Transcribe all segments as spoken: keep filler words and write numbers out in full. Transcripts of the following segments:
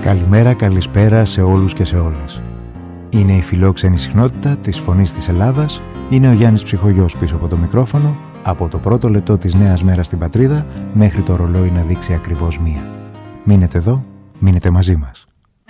Καλημέρα, καλησπέρα σε όλους και σε όλες. Είναι η φιλόξενη συχνότητα της Φωνής της Ελλάδας. Είναι ο Γιάννης Ψυχογιός πίσω από το μικρόφωνο, από το πρώτο λεπτό της νέας μέρας στην πατρίδα μέχρι το ρολόι να δείξει ακριβώς μία. Μείνετε εδώ, μείνετε μαζί μας.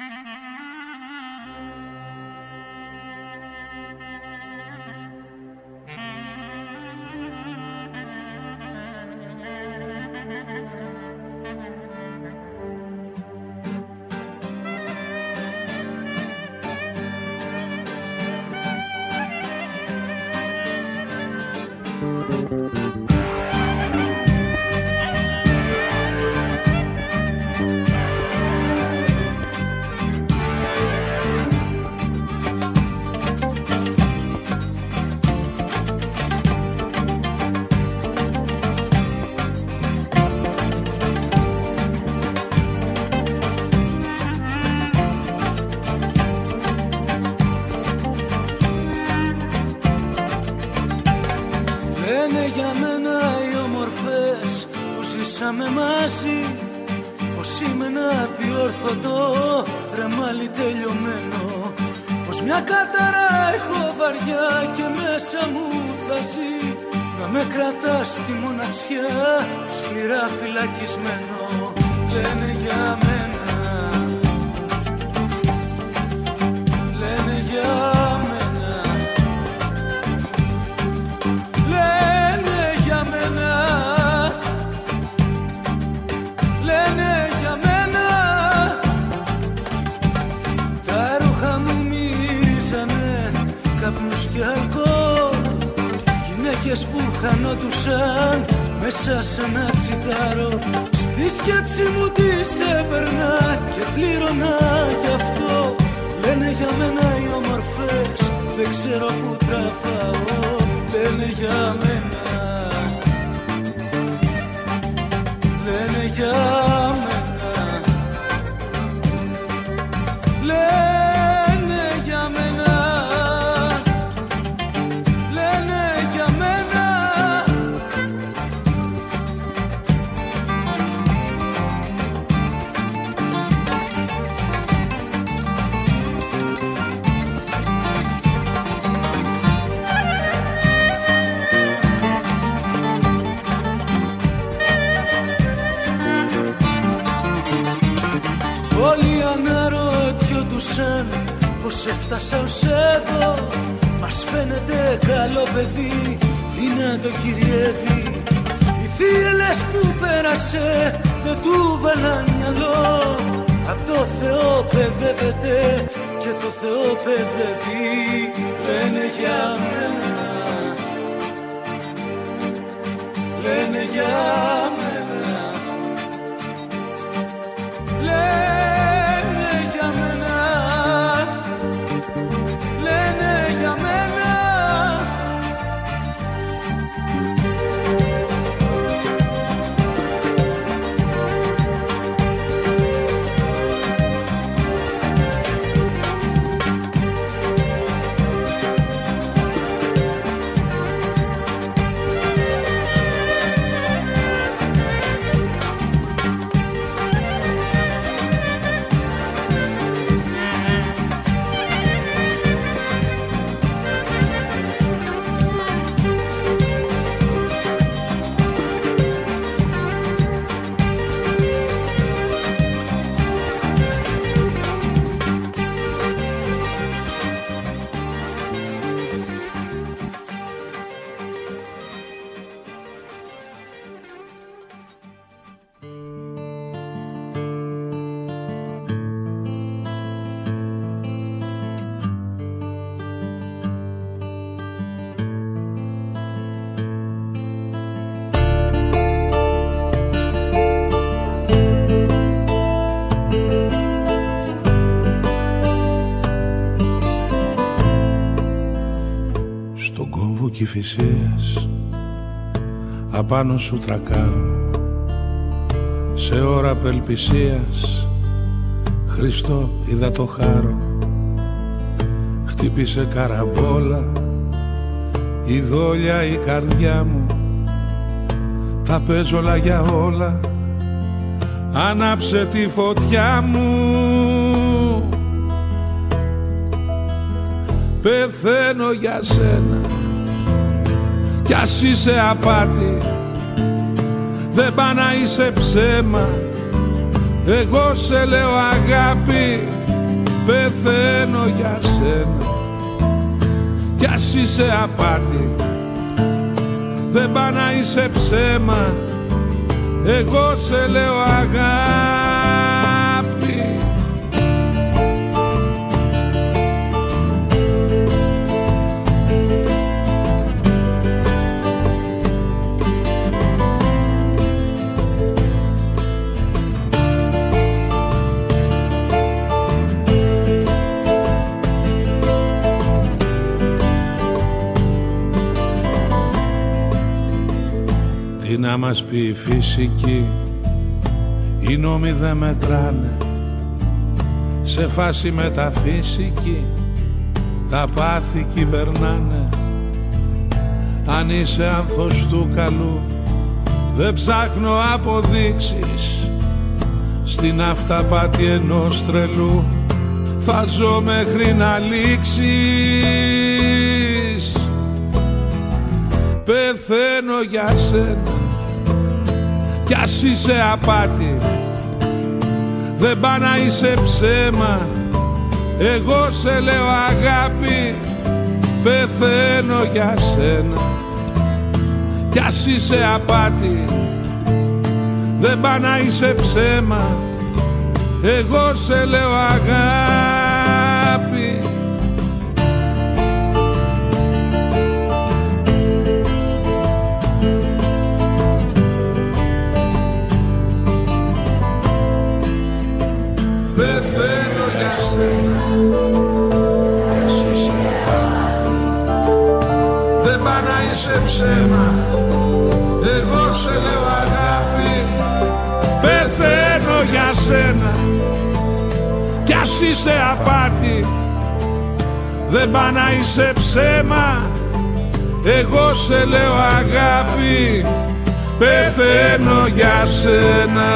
Πως έφτασα ως εδώ, μας φαίνεται καλό παιδί, τι να το κυριεύει. Οι θύελες που πέρασε δεν του βάλαν μυαλό, απ' το Θεό παιδεύεται και το Θεό παιδεύει. Λένε για μένα, λένε για μένα, λένε για μένα, λένε για μένα. Κηφισίας απάνω σου τρακάρω, σε ώρα απελπισίας Χριστό είδα το χάρο. Χτύπησε καραμπόλα η δόλια η καρδιά μου, τα παίζω όλα για όλα, άναψε τη φωτιά μου. πεθαίνω για σένα. Κι ας είσαι απάτη, δεν πά να είσαι ψέμα. Εγώ σε λέω αγάπη, πεθαίνω για σένα. Κι ας είσαι απάτη, δεν πά να είσαι ψέμα. Εγώ σε λέω αγάπη. Τι να μας πει η φυσική, οι νόμοι δεν μετράνε. Σε φάση μεταφυσική τα πάθη κυβερνάνε. Αν είσαι άνθος του καλού, δεν ψάχνω αποδείξεις. Στην αυταπάτη ενός τρελού θα ζω μέχρι να λήξεις. Πεθαίνω για σένα κι ας είσαι απάτη, δεν πά να είσαι ψέμα. Εγώ σε λέω αγάπη, πεθαίνω για σένα. Κι ας είσαι απάτη, δεν πά να είσαι ψέμα. Εγώ σε λέω αγάπη. Πεθαίνω για σένα, δεν πά να είσαι ψέμα. Εγώ σε λέω αγάπη, πεθαίνω για σένα. Κι ας είσαι απάτη, δεν πά να είσαι ψέμα. Εγώ σε λέω αγάπη, πεθαίνω για σένα.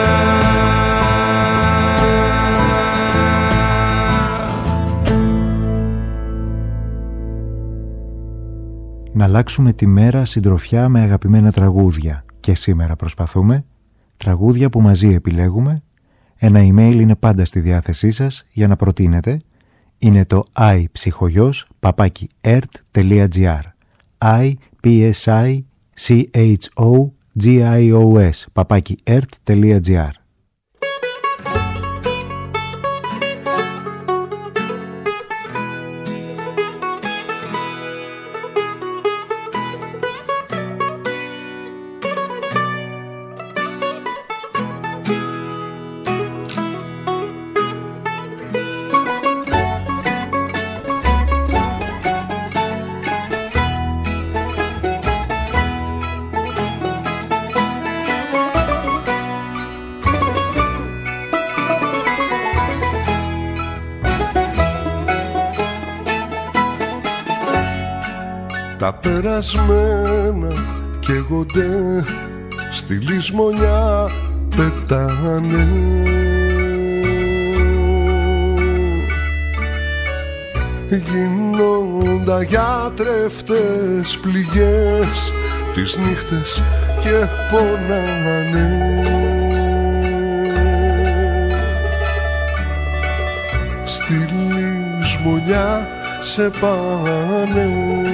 Να αλλάξουμε τη μέρα συντροφιά με αγαπημένα τραγούδια. Και σήμερα προσπαθούμε. Τραγούδια που μαζί επιλέγουμε. Ένα email είναι πάντα στη διάθεσή σας για να προτείνετε. Είναι το iPsychogos παπάκι ερτ τελεία τζι άρ i p s i c h o g i o s παπάκι ερτ τελεία τζι άρ. Τα περασμένα καίγονται στη λησμονιά, πετάνε. Γίνοντα γιατρεύτες πληγές τις νύχτες και πονάνε. Στη λησμονιά σε πάνε.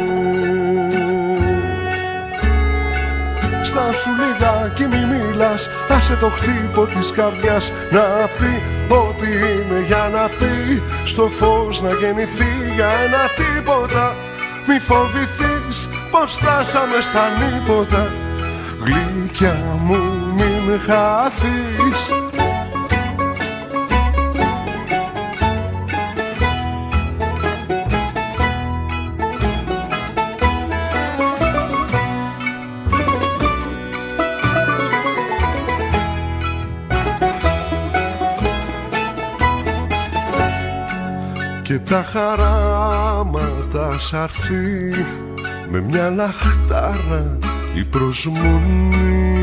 Στάσου λιγάκι μη μιλάς, άσε το χτύπο της καρδιάς να πει ό,τι είναι για να πει. Στο φως να γεννηθεί για ένα τίποτα. Μη φοβηθείς πως φτάσαμε στα νύποτα. Γλυκιά μου μην χαθείς. Και τα χαράματα σ' αρθεί με μια λαχτάρα η προσμονή.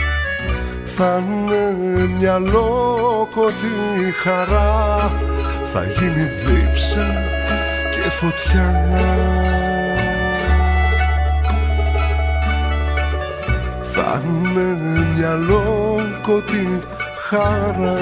Θα είναι μια λόκοτη χαρά, θα γίνει δίψα και φωτιά. Θα είναι μια λόκοτη χαρά.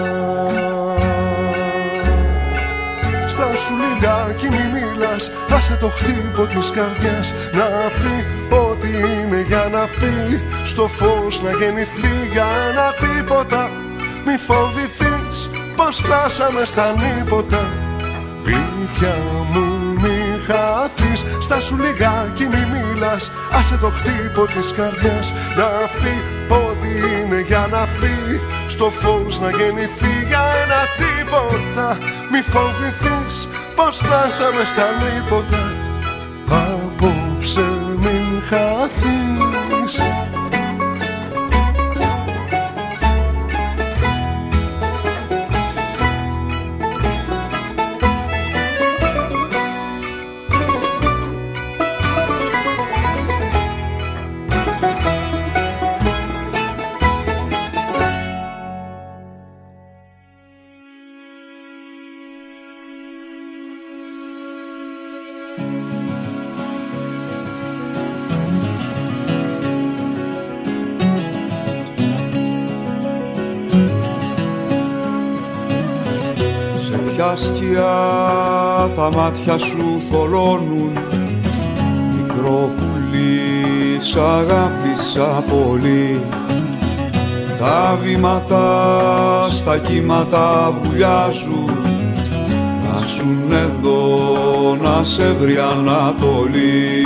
Στάσου λιγάκι μη μιλάς, άσε το χτύπο της καρδιάς να πει ό,τι είναι για να πει. Στο φως να γεννηθεί για ένα τίποτα. Μη φοβηθείς πως φτάσαμε στα νύποτα. Γλυκιά μου μη χαθείς. Στάσου λιγάκι μη μιλάς, άσε το χτύπο της καρδιάς να πει ό,τι είναι για να πει. Στο φως να γεννηθεί για ένα τίποτα. Μη φοβηθείς πως φτάσαμε στα νύποτα. Απόψε μην χαθείς. Ποια σκιά τα μάτια σου θολώνουν. Μικρό πουλί σ' αγάπησα πολύ. Τα βήματα στα κύματα βουλιάζουν. Να σουν εδώ να σε βρει Ανατολή.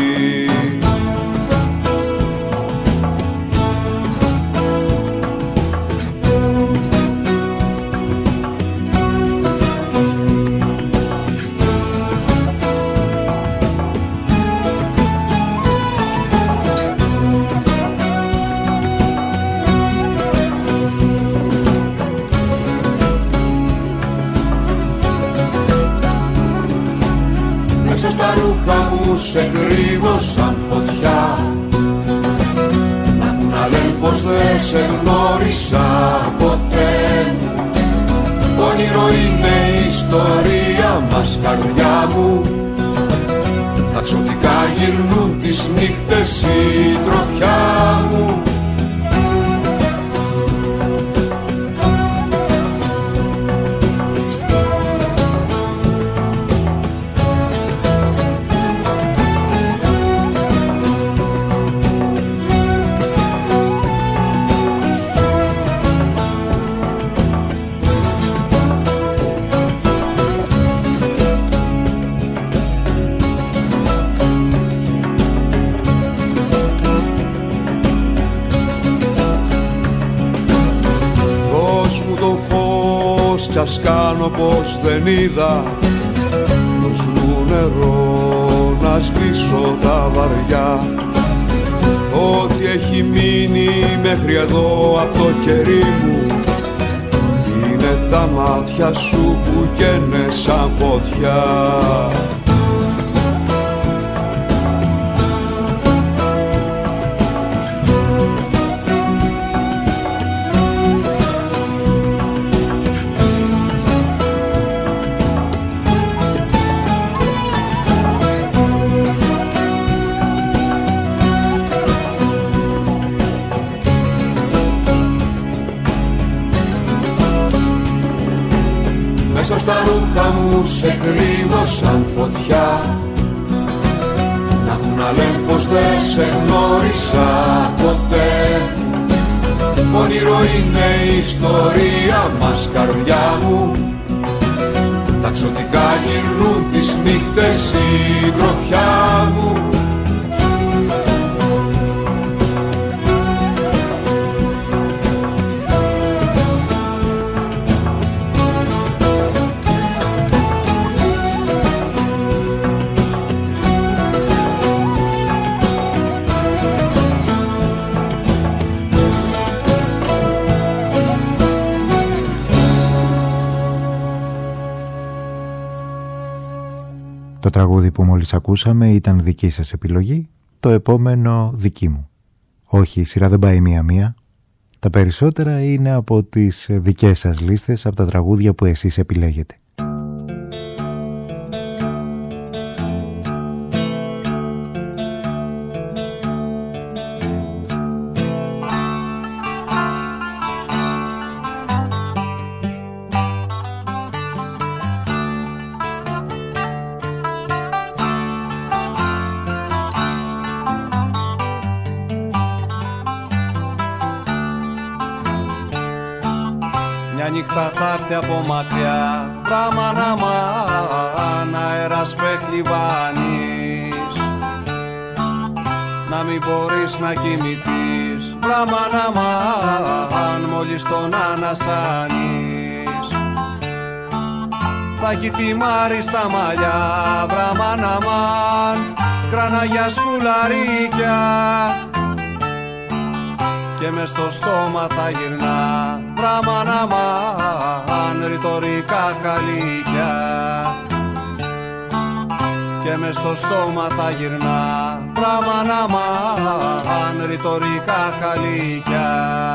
Σε κρύβωσαν φωτιά. Να έχουν να λένε πως δεν σε γνώρισα ποτέ. Όνειρο είναι η ιστορία μας καρδιά μου. Τα ξωτικά γυρνούν τις νύχτες η τροφιά μου. Κι ας κάνω πως δεν είδα. Δώσ' μου νερό να σβήσω τα βαριά. Ό,τι έχει μείνει μέχρι εδώ από το κερί μου είναι τα μάτια σου που καίνε σαν φωτιά. Μέσα στα ρούχα μου σε κρύβωσαν φωτιά. Να έχουν να λένε πως δεν σε γνώρισα ποτέ. Όνειρο είναι η ιστορία μας καρδιά μου. Τα ξωτικά γυρνούν τις νύχτες η γροφιά μου. Το τραγούδι που μόλις ακούσαμε ήταν δική σας επιλογή, το επόμενο δική μου. Όχι, η σειρά δεν πάει μία-μία. Τα περισσότερα είναι από τις δικές σας λίστες, από τα τραγούδια που εσείς επιλέγετε. Μια νύχτα θα έρθει από μακριά, βραμάν αμάν, αέρας πεχλιβάνεις, να μην μπορείς να κοιμηθείς, βραμάν αμάν, μόλις τον ανασάνεις. Θα έχει θυμάρει στα μαλλιά, βραμάν αμάν, κράνα για σκουλαρίκια, και μες στο στόμα θα γυρνά, βραμάν αμάν, ρητορικά χαλίκια, και μες στο στόμα θα γυρνά, βραμάν αμάν, ρητορικά χαλίκια.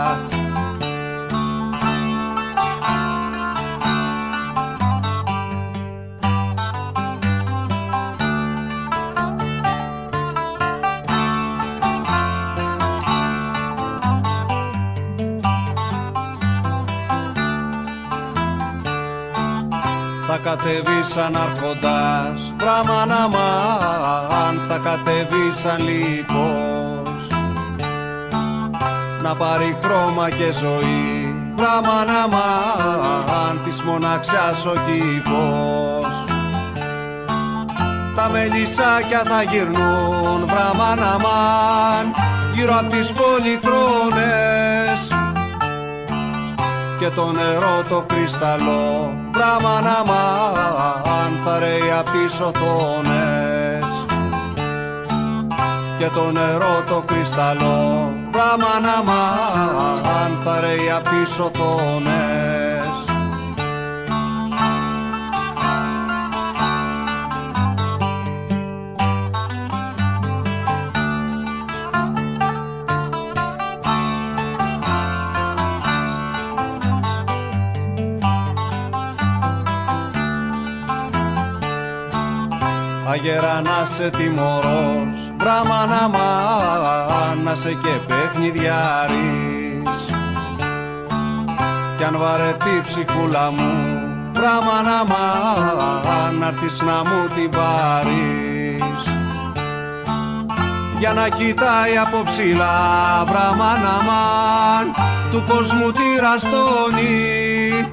Θα κατεβεί σαν αρχοντάς, βραμάν αμάν, θα κατεβεί σαν λύκος, να πάρει χρώμα και ζωή, βραμάν αμάν, της μοναξιάς ο κήπος. Τα μελισσάκια θα γυρνούν, βραμάν αμάν, γύρω απ' τις πολυθρόνες, και το νερό το κρυσταλλό, βραμάν αμάν, θα ρέει απ' τις οθόνες, και το νερό το κρυσταλλό, βραμάν αμάν, θα ρέει απ' τις οθόνες. Αγέρα να σε τιμωρός, βραμάν αμάν, να σε και παιχνιδιάρης, κι αν βαρεθεί ψυχούλα μου, βραμάν αμάν, να'ρθεις να μου την πάρεις, για να κοιτάει από ψηλά, βραμάν αμάν, του κόσμου τη ραστόνη,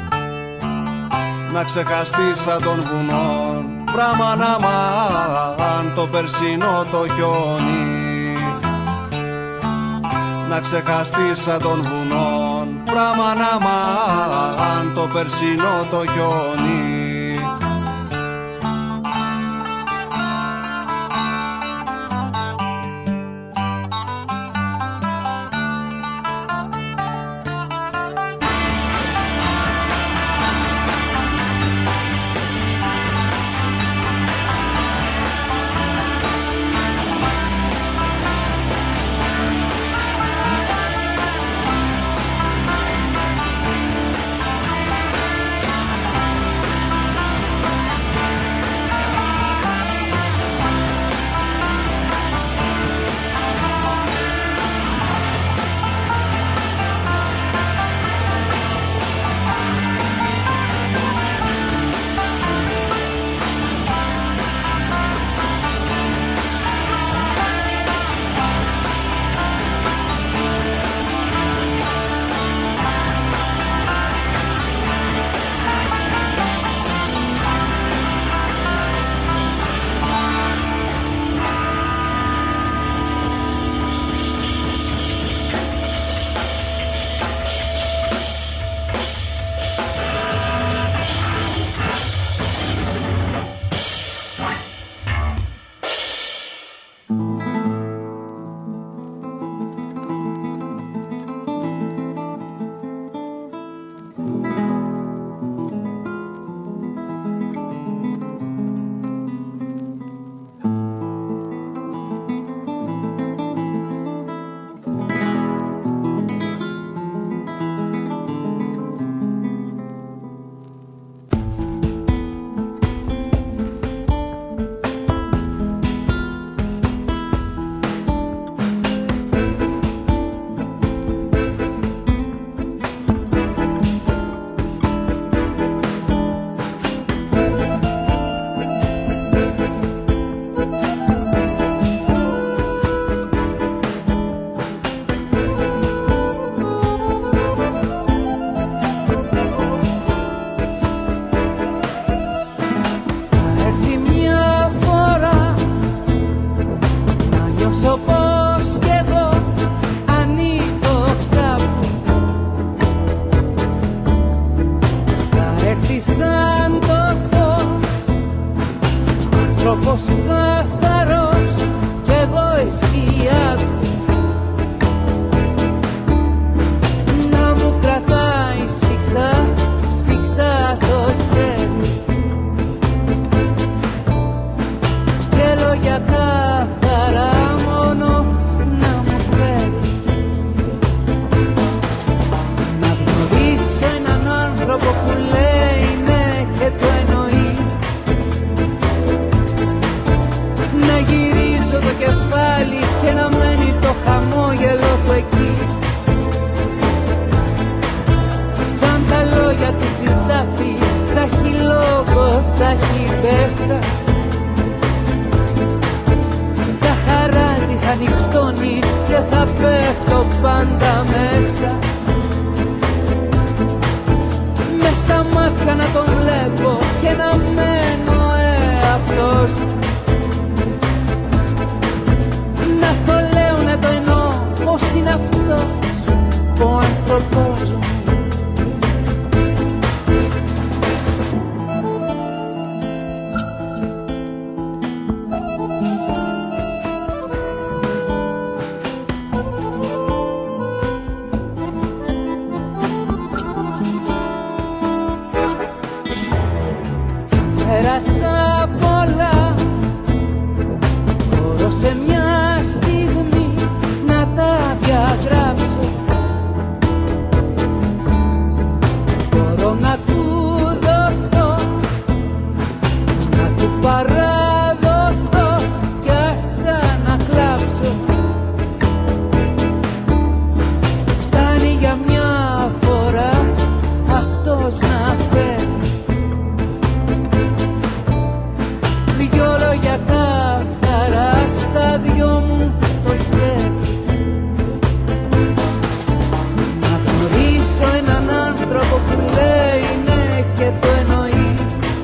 να ξεχαστείς σαν των βουνών, βραμάν αμάν, το περσινό το χιόνι, να ξεχαστείς σαν των βουνών, βραμάν αμάν, το περσινό το χιόνι. σαν το φως, άνθρωπος καθαρός κι εγώ η σκιά του, να μου κρατάει σφιχτά, σφιχτά το χέρι και λόγια καθαρά μόνο να μου φέρει. Να γνωρίσω έναν άνθρωπο που λέει ναι και το εννοεί, να γυρίζω το κεφάλι και να μένει το χαμόγελο του εκεί. Σαν τα λόγια του χρυσάφι, θα έχει λόγο, θα έχει μπέσα, θα χαράζει, θα νυχτώνει και θα πέφτω πάντα μέσα. Μες στα μάτια να τον βλέπω και να μένω εαυτός, να το λέω, να το εννοώ, πως είναι αυτός ο άνθρωπος μου. Πέρασα πολλά, μπορώ σε μια στιγμή να τα διαγράψω, μπορώ να του δοθώ, να του παραδοθώ κι ας ξανακλάψω. Φτάνει για μια φορά αυτός να φέρει δυο λόγια καθαρά στα δυο μου το χέρι. Να γνωρίσω έναν άνθρωπο που λέει ναι και το εννοεί,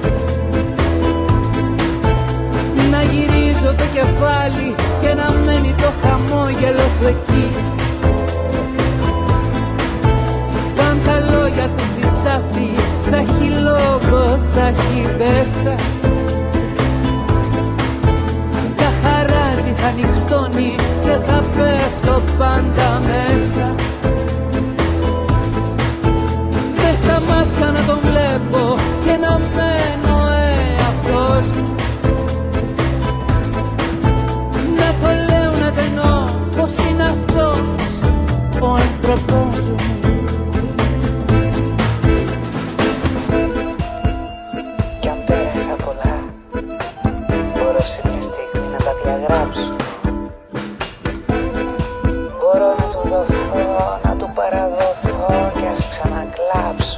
να γυρίζω το κεφάλι και να μένει το χαμόγελο του εκεί. Σαν τα λόγια του χρυσάφι, θα έχει λόγο, θα έχει μπέσα, θα νυχτώνει και θα πέφτω πάντα μέσα. Μες στα μάτια να τον βλέπω και να μένω εαυτός, να το λέω, να το εννοώ, πως είναι αυτός ο άνθρωπος μου. Κι αν πέρασα πολλά, μπορώ σε μια στιγμή να τα διαγράψω, μπορώ να του δοθώ, να του παραδοθώ και ας ξανακλάψω.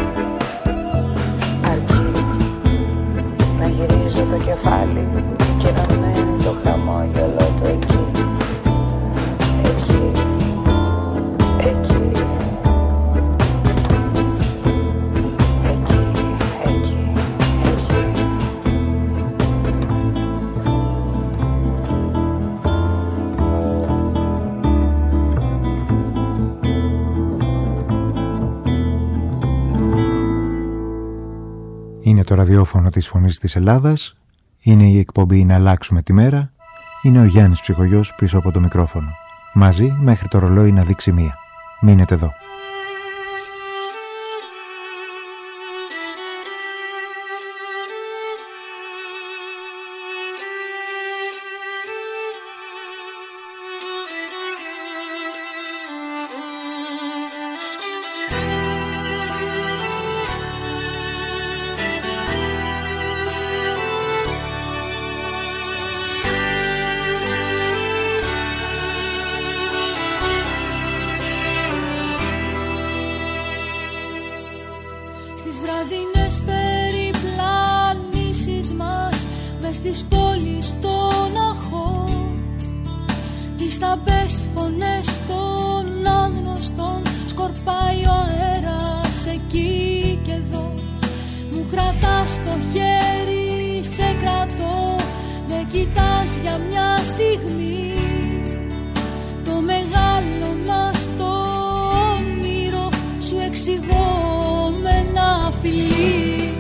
Αρκεί να γυρίζω το κεφάλι και να μένει το χαμόγελο του εκεί, εκεί, εκεί, εκεί, εκεί, εκεί. Είναι το ραδιόφωνο της Φωνής της Ελλάδας, είναι η εκπομπή «Να αλλάξουμε τη μέρα», είναι ο Γιάννης Ψυχογιός πίσω από το μικρόφωνο. Μαζί μέχρι το ρολόι να δείξει μία. Μείνετε εδώ. Κοιτάς για μια στιγμή το μεγάλο μας το όνειρο, σου εξηγώ με ένα φιλί.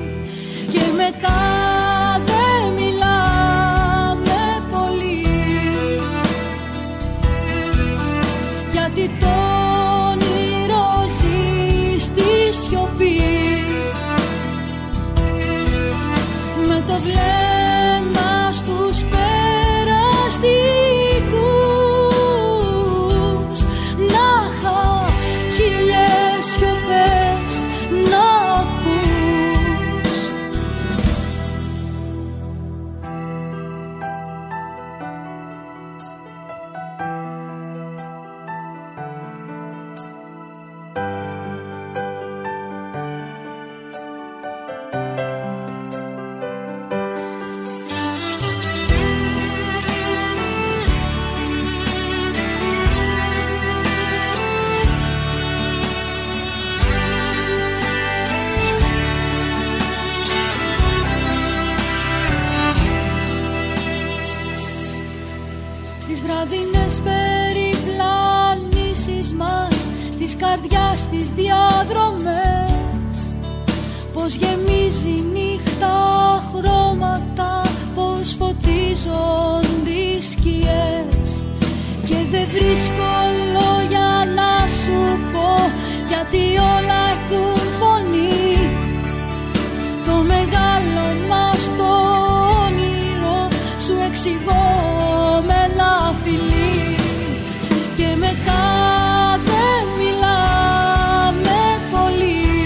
πως γεμίζει η νύχτα χρώματα, πως φωτίζονται οι σκιές. Και δεν βρίσκω λόγια να σου πω, γιατί όλα έχουν φωνή. Το μεγάλο μας το όνειρο σου εξηγώ με ένα φιλί. Και μετά δεν μιλάμε πολύ,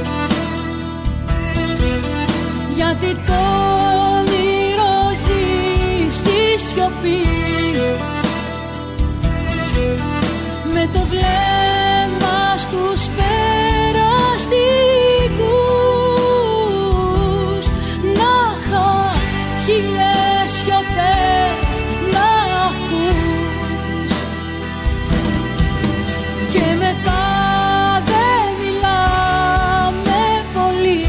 γιατί το όνειρο ζει στη σιωπή. Με το βλέμμα στους περαστικούς, να είχα χίλιες σιωπές να ακούς. Και μετά δεν μιλάμε πολύ,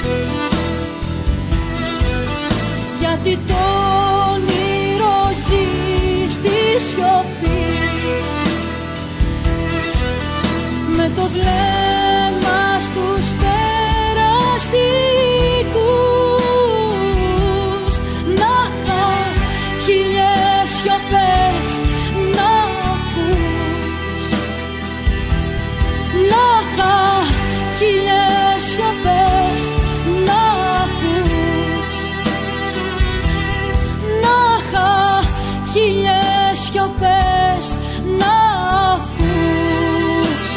γιατί το όνειρο ζει στη σιωπή. Με το βλέμμα στους περαστικούς, να είχα χίλιες σιωπές να ακούς. Να είχα χίλιες σιωπές να ακούς. Να είχα χίλιες σιωπές να ακούς.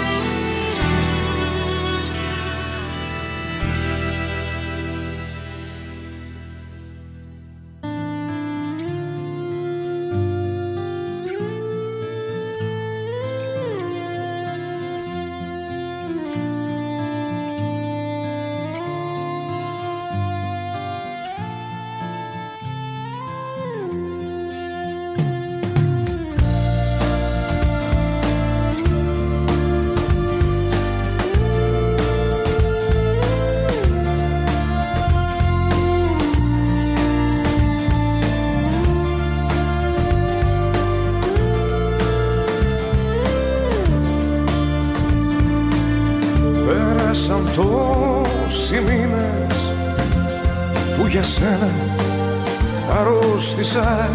Πέρασαν τόσοι μήνες που για σένα αρρώστησα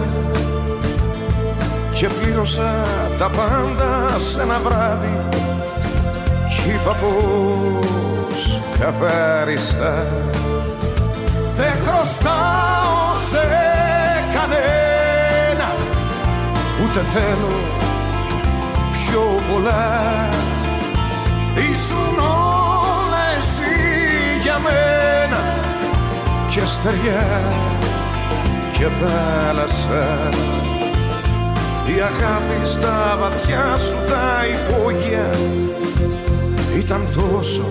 και πλήρωσα τα πάντα σε ένα βράδυ κι είπα πως καθάρισα. Δεν χρωστάω σε κανένα, ούτε θέλω πιο πολλά. Ήσουν όλα εσύ για μένα, και στεριά και θάλασσα. Η αγάπη στα βαθιά σου τα υπόγεια ήταν τόσο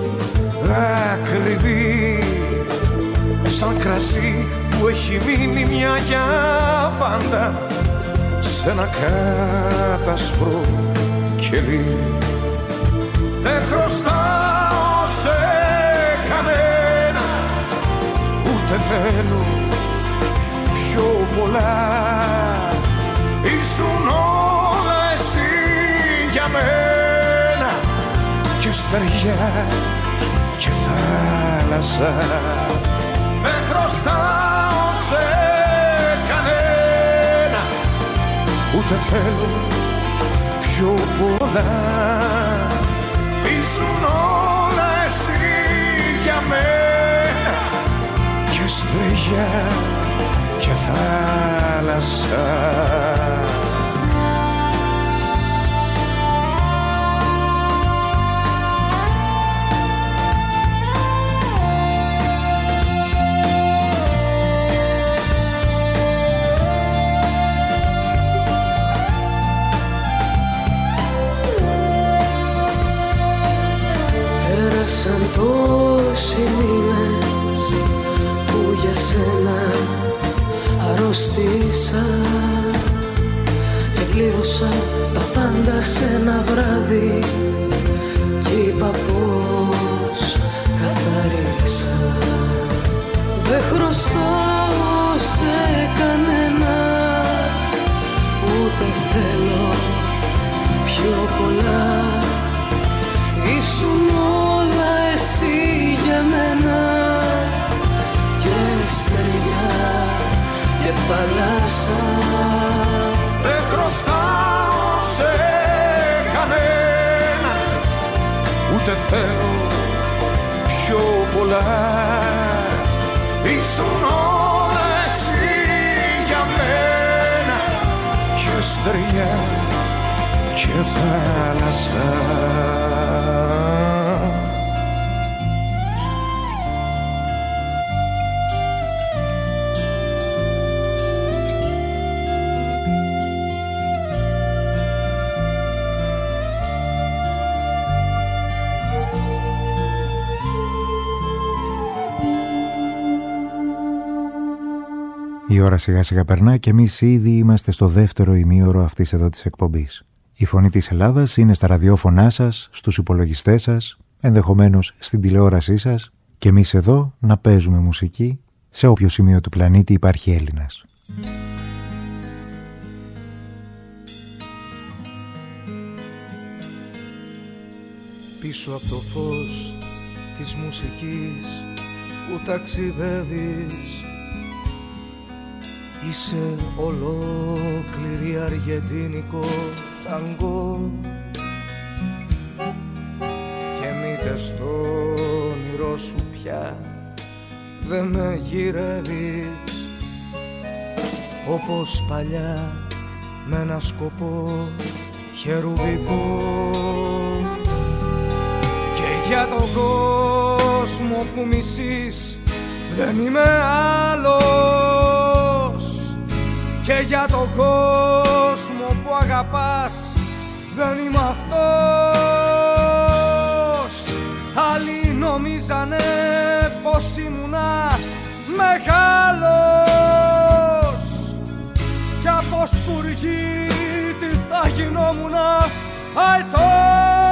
ακριβή, σαν κρασί που έχει μείνει μια για πάντα σε ένα κάτασπρο κελί. Δεν χρωστάω σε κανένα, ούτε θέλω πιο πολλά. Ήσουν όλα εσύ για μένα, και στεριά και θάλασσα. Δεν χρωστάω σε κανένα, ούτε θέλω πιο πολλά. Ήσουν όλα εσύ για μένα, και στεριά και θάλασσα. Πέρασαν τόσοι μήνες που για σένα αρρώστησα και πλήρωσα τα πάντα σε ένα βράδυ κι είπα πως καθάρισα. Δεν χρωστάω σε κανένα, ούτε θέλω πιο πολλά. Ήσουν όλα εσύ για μένα, σε κανένα, ούτε θέλω πιο πολλά. Ήσουν όλα εσύ για μένα, και στεριά και θάλασσα. Η ώρα σιγά σιγά περνά και εμείς ήδη είμαστε στο δεύτερο ημίωρο αυτής εδώ της εκπομπής. Η φωνή της Ελλάδας είναι στα ραδιόφωνά σας, στους υπολογιστές σας, ενδεχομένως στην τηλεόρασή σας, και εμείς εδώ να παίζουμε μουσική σε όποιο σημείο του πλανήτη υπάρχει Έλληνας. Πίσω από το φως της μουσικής που ταξιδεύεις, είσαι ολόκληρη αργεντίνικο ταγκό, και μήτε στο όνειρό σου πια δεν με γυρεύεις, όπως παλιά με ένα σκοπό χερουβικό. Και για τον κόσμο που μισείς δεν είμαι άλλος, και για τον κόσμο που αγαπάς δεν είμαι αυτός. Άλλοι νομίζανε πως ήμουνα μεγάλος, κι από σπουργίτη θα γινόμουνα αετός.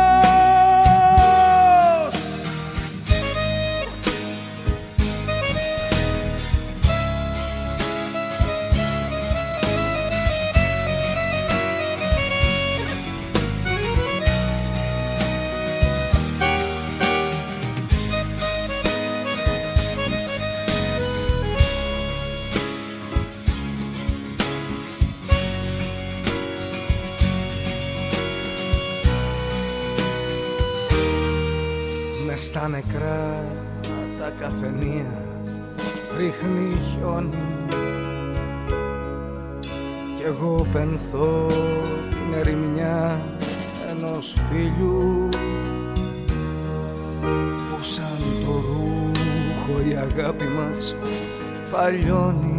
Στα νεκρά τα καφενεία ρίχνει χιόνι, κι εγώ πενθώ την ερημιά ενός φίλου, που σαν το ρούχο η αγάπη μας παλιώνει,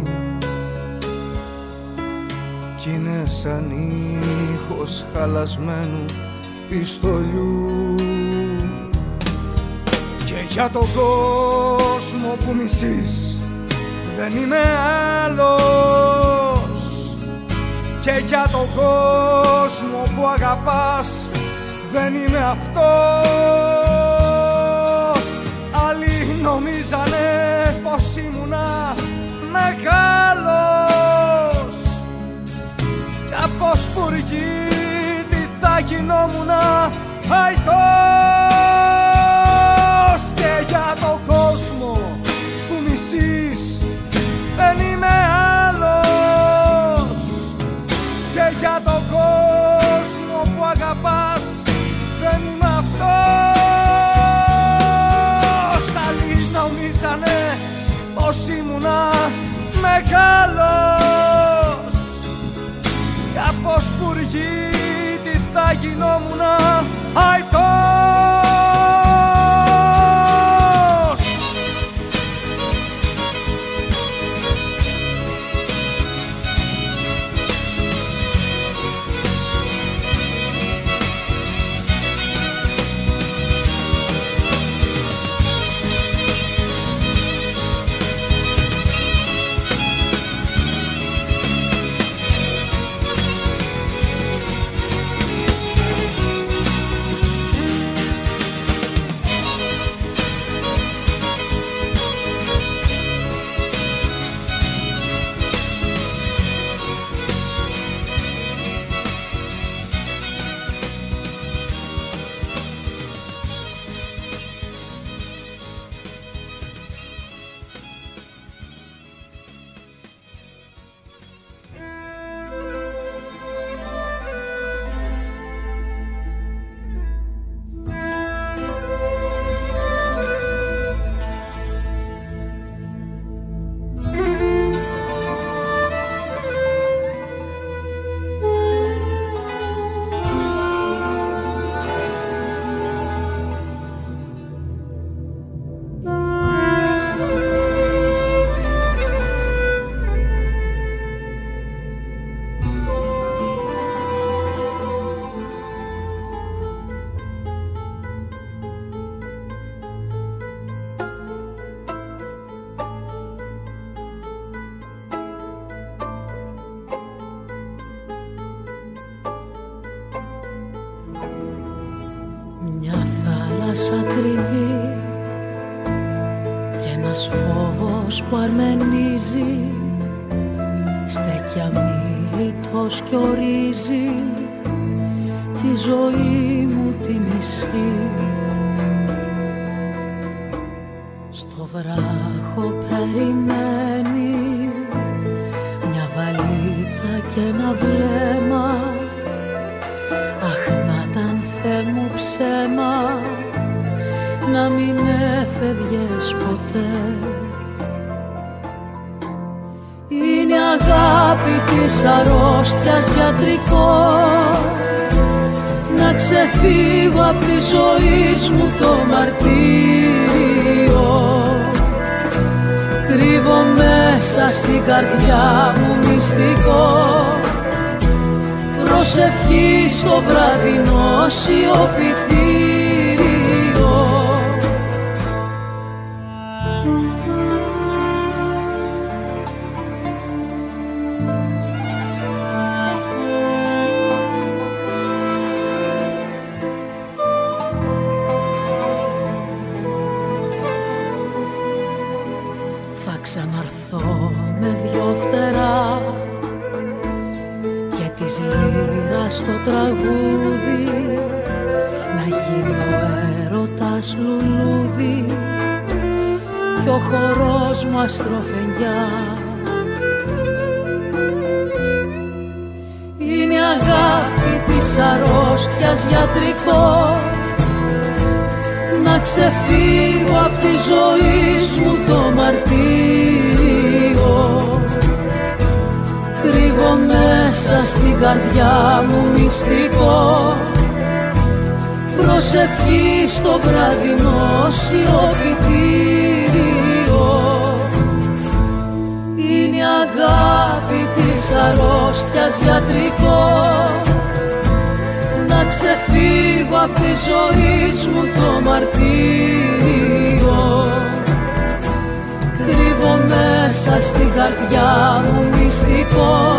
κι είναι σαν ήχος χαλασμένου πιστολιού. Και για τον κόσμο που μισείς δεν είμαι άλλος, και για τον κόσμο που αγαπάς δεν είμαι αυτός. Άλλοι νομίζανε πως ήμουνα μεγάλος, κι από σπουργίτη θα γινόμουνα αητός. Και για τον κόσμο που μισείς δεν είμαι άλλος, και για τον κόσμο που αγαπάς δεν είμαι αυτός. Άλλοι νομίζανε πως ήμουνα μεγάλος, κι από σπουργίτη θα γινόμουνα αητός. Ένας φόβος που αρμενίζει, στέκει αμίλητος κι ορίζει τη ζωή μου τη μισή. Στο βράχο περιμένει μια βαλίτσα και ένα βλέμμα. Αχ, να ήταν Θεέ μου ψέμα να μην έφευγες ποτέ. Είναι αγάπη της αρρώστιας γιατρικό να ξεφύγω απ' τη ζωή μου το μαρτύριο. Κρύβω μέσα στην καρδιά μου μυστικό, προσευχή στο βραδινό σιωπητήριο. Ξαναρθώ με δυο φτερά και της λύρας το τραγούδι, να γίνει ο έρωτας λουλούδι κι ο χορός μου αστροφενιά. Είναι αγάπη της αρρώστιας γιατρικό να ξεφύγω απ' τη ζωή μου το μαρτύριο. Κρύβω μέσα στην καρδιά μου μυστικό, προσευχή στο βραδινό σιωπητήριο. Είναι αγάπη της αρρώστιας γιατρικό να ξεφύγω απ' τη ζωή μου το μαρτύριο. Κρύβω μέσα στην καρδιά μου μυστικό,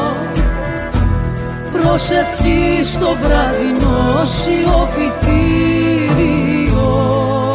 προσευχή στο βραδινό σιωπητήριο.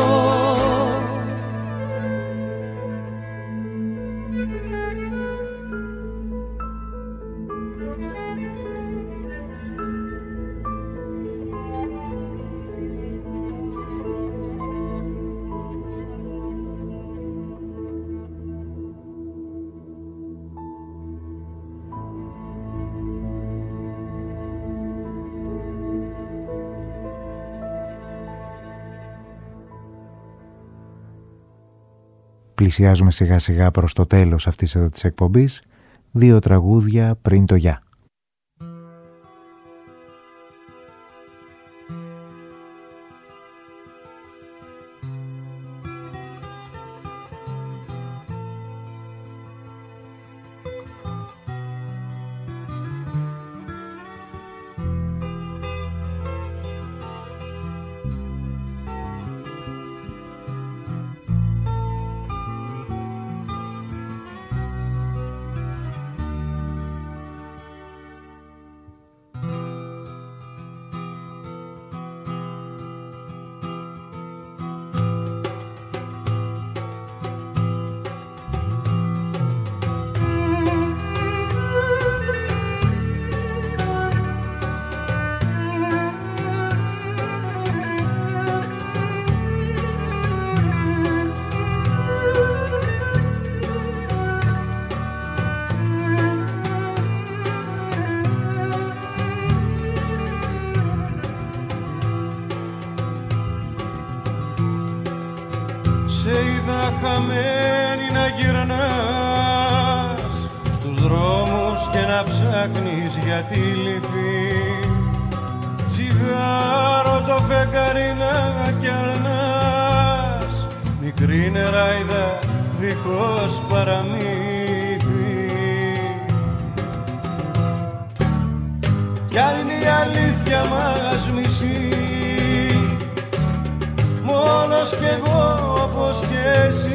Πλησιάζουμε σιγά σιγά προς το τέλος αυτής εδώ της εκπομπής. Δύο τραγούδια πριν το γεια. χαμένη να γυρνάς στους δρόμους και να ψάχνεις για τη λυθή. Τσιγάρο το φεγγάρι να κιαλνάς, μικρή νεράιδα δίχως παραμύθι. Κι αν είναι η αλήθεια μας μισή, μόνος κι εγώ όπως και εσύ,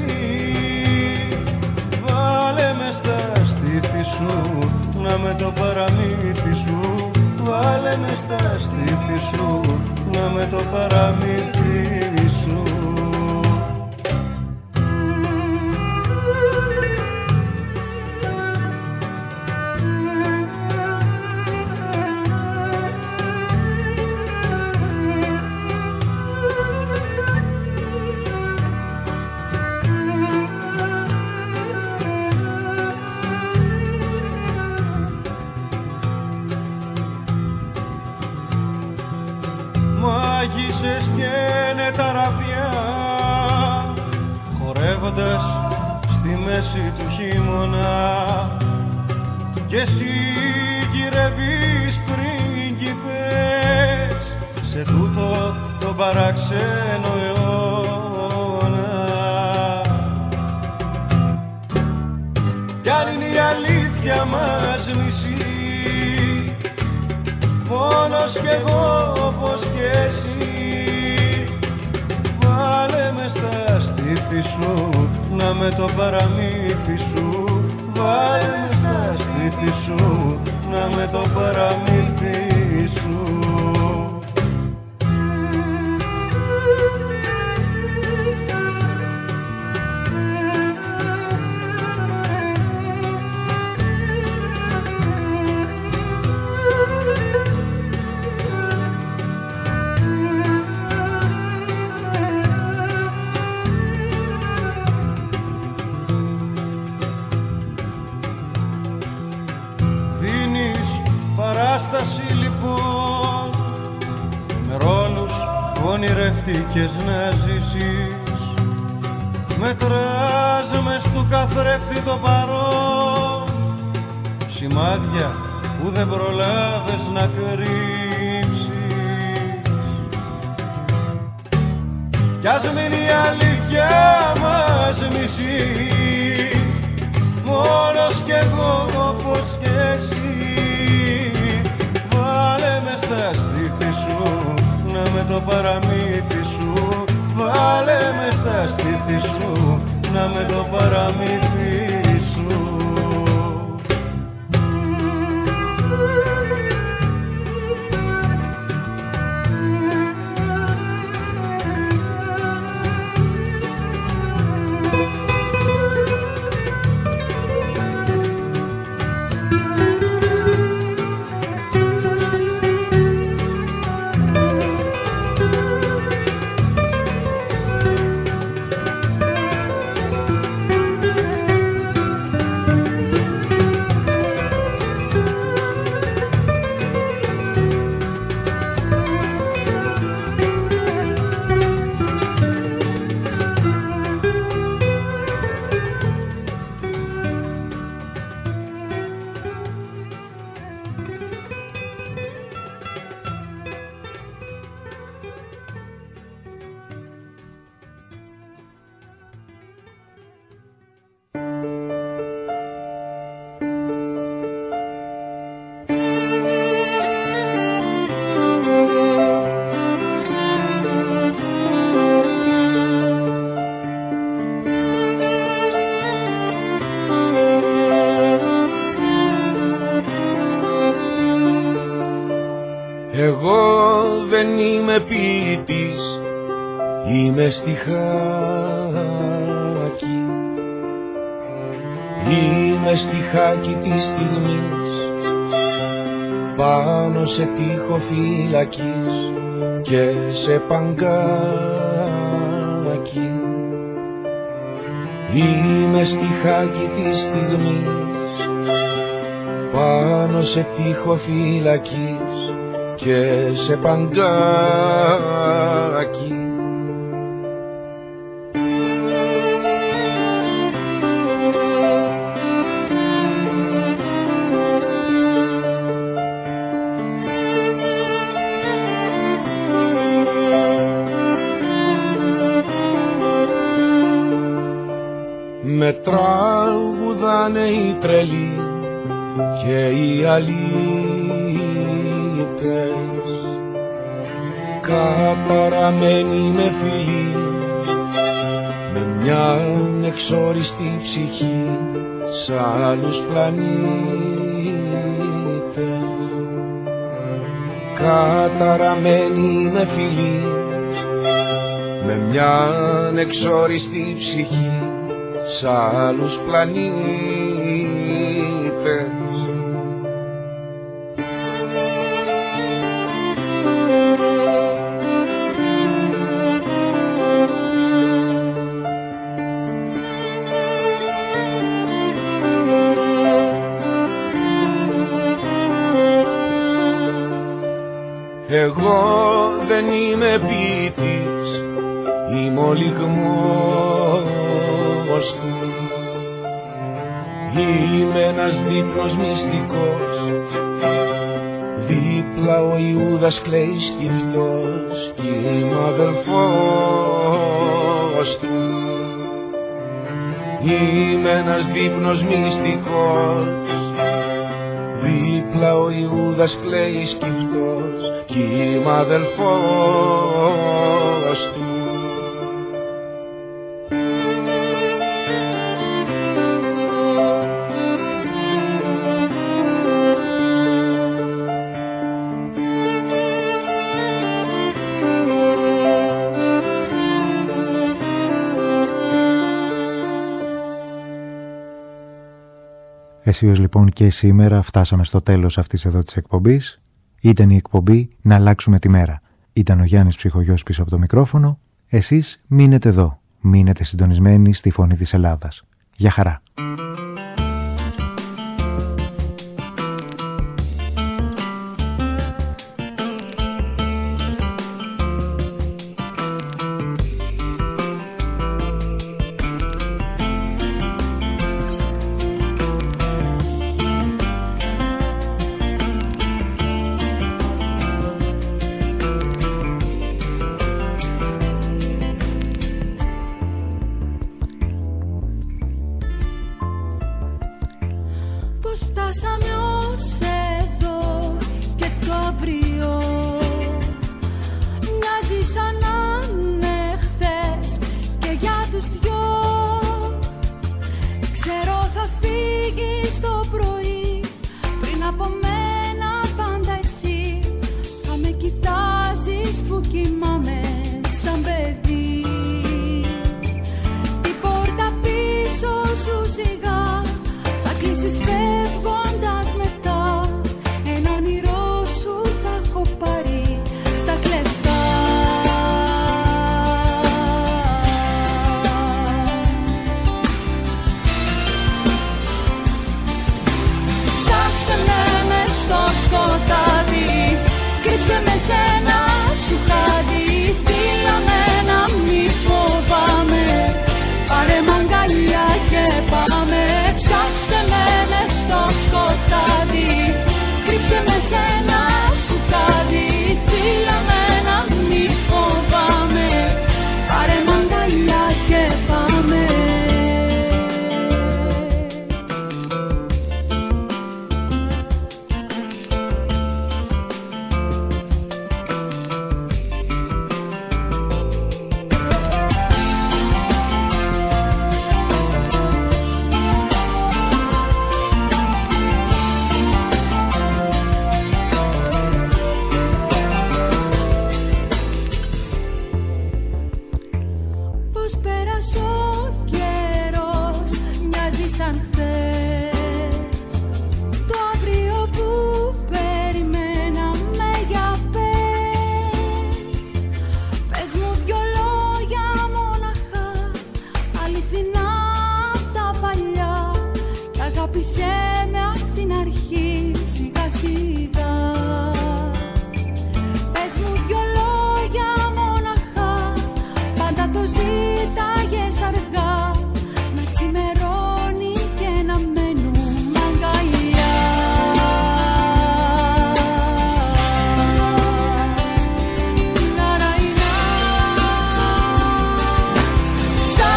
βάλε με στα στήθη σου, να με το παραμύθι σου. Βάλε με στα στήθη σου, να με το παραμύθι σου. χορεύοντας στη μέση του χειμώνα, κι εσύ γυρεύεις πρίγκιπες σε τούτο το παράξενο αιώνα. Κι αν είναι η αλήθεια μας μισή, μόνος κι εγώ όπως κι εσύ, βάλε με στα στήθη σου, να με το παραμύθι σου. Βάλε με στα στήθη σου, να με το παραμύθι σου. Παράσταση λοιπόν, με ρόλους ονειρευτικές να ζήσεις, μετράς μες του καθρέφτη το παρόν, σημάδια που δεν προλάβες να κρύψεις. Κι ας μείνει η αλήθεια μας μισή, μόνος κι εγώ όπως κι εσύ, βάλε με στα στήθη σου, να με το παραμύθι σου. Βάλε με στα στήθη σου, να με το παραμύθι σου. Εγώ δεν είμαι ποιητής, είμαι στιχάκι. Είμαι στιχάκι της στιγμής, πάνω σε τοίχο φυλακής και σε παγκάκι. Είμαι στιχάκι της στιγμής, πάνω σε τοίχο φυλακής και σε παγκάκι. Με τραγουδάνε οι τρελοί και οι αλήτες, καταραμένοι με φιλί, με μια εξόριστη ψυχή σ' άλλους πλανήτες. Καταραμένοι με φιλί, με μια εξόριστη ψυχή σ' άλλους πλανήτες. Εγώ δεν είμαι ποιητής, είμαι ο λιγμός Είμαι ένας δείπνος μυστικός, δίπλα ο Ιούδας κλαίει σκυφτός κι είμαι αδελφός του. Είμαι ένας δείπνος μυστικός, δίπλα ο Ιούδας κλαίει σκυφτός κι είμαι αδελφός του. Αισίως λοιπόν και σήμερα φτάσαμε στο τέλος αυτής εδώ της εκπομπής. Ήταν η εκπομπή «Να αλλάξουμε τη μέρα». Ήταν ο Γιάννης Ψυχογιός πίσω από το μικρόφωνο. Εσείς μείνετε εδώ. Μείνετε συντονισμένοι στη Φωνή της Ελλάδας. Γεια χαρά.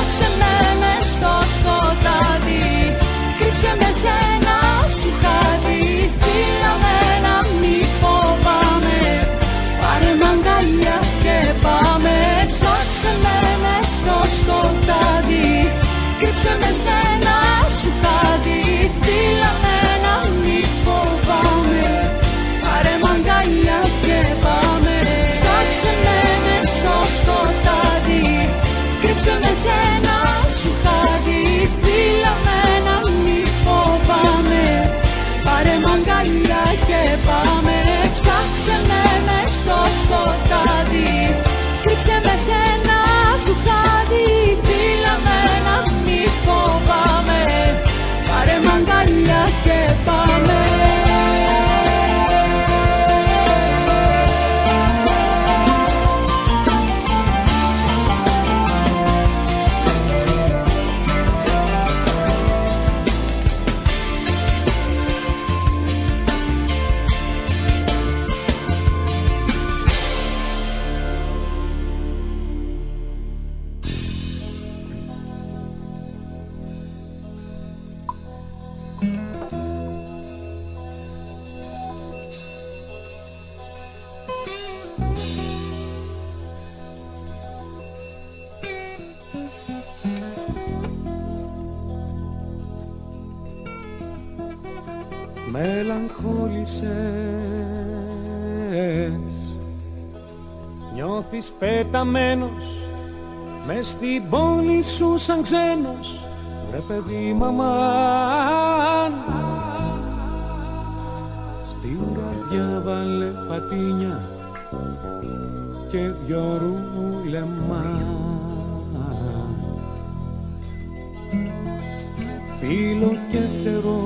Κρύψε με σένα σου χάδι. μελαγχόλησες, νιώθεις πεταμένος μες στην πόλη σου σαν ξένος, ρε παιδί μαμάν. Στην καρδιά βάλε πατίνια και δυο ρούλεμα, φίλο και φτερό,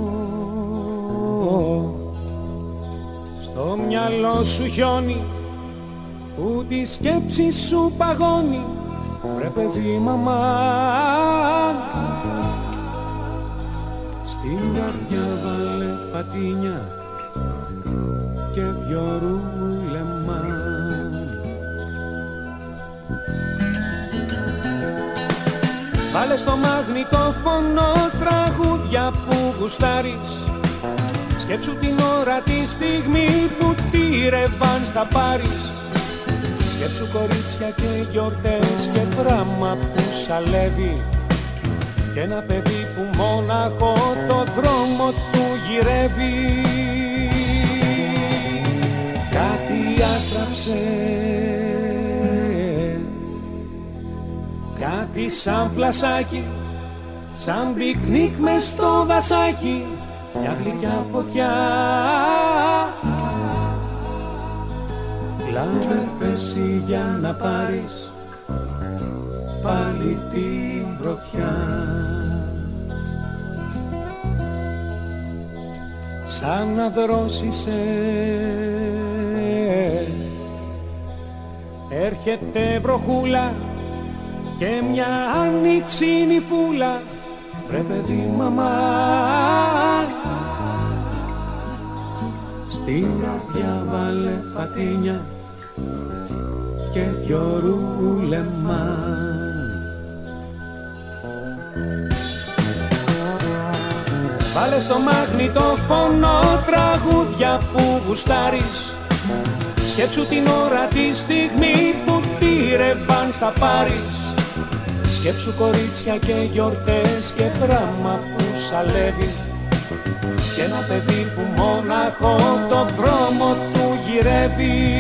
στο μυαλό σου χιόνι που τη σκέψη σου παγώνει, βρε παιδί μαμάν. Στην καρδιά βάλε πατίνια και δυο ρούλεμα. Βάλε στο μαγνητόφωνο τραγούδια που γουστάρεις, σκέψου την ώρα τη στιγμή που τη ρεβάν θα πάρεις. Σκέψου κορίτσια και γιορτές και πράμα που σαλεύει, και ένα παιδί που μόναχο το δρόμο του γυρεύει. Κάτι άστραψε, κάτι σαν πλασάκι, σαν πικνίκ μες στο δασάκι, μια γλυκιά φωτιά. Λάμπε θέση για να πάρεις πάλι την πρωτιά. Σαν να δρόσισε έρχεται βροχούλα και μια άνοιξινη φούλα, ρε παιδί μαμάν. Στην καρδιά βάλε πατίνια και δυο ρούλεμα. Βάλε στο μαγνητόφωνο τραγούδια που γουστάρεις, σκέψου την ώρα τη στιγμή που τη ρεβάν θα πάρεις. Σκέψου κορίτσια και γιορτές και πράμα που σαλεύει, και ένα παιδί που μόναχο το δρόμο του γυρεύει.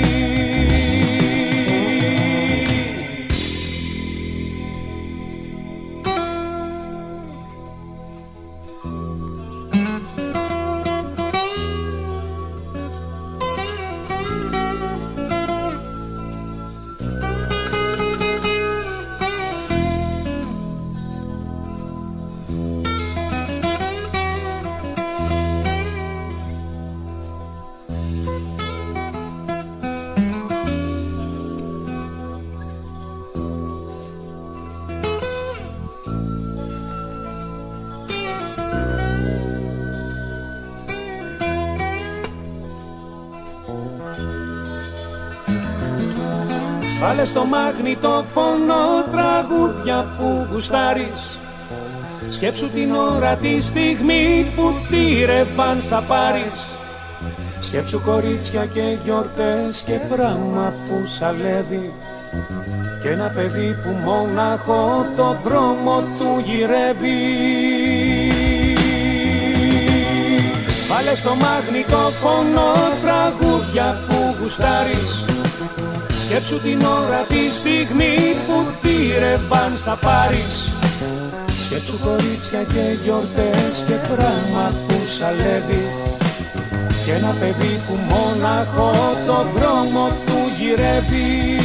Βάλε στο μαγνητόφωνο τραγούδια που γουστάρεις, σκέψου την ώρα τη στιγμή που τη ρεβάν θα πάρεις. Σκέψου κορίτσια και γιορτές και πράμα που σαλεύει, και ένα παιδί που μόναχο το δρόμο του γυρεύει. Βάλε στο μαγνητόφωνο τραγούδια που γουστάρεις, σκέψου την ώρα τη στιγμή που τη ρεβάν θα πάρεις. Σκέψου κορίτσια και γιορτές και πράμα που σαλεύει, και ένα παιδί που μόναχο το δρόμο του γυρεύει.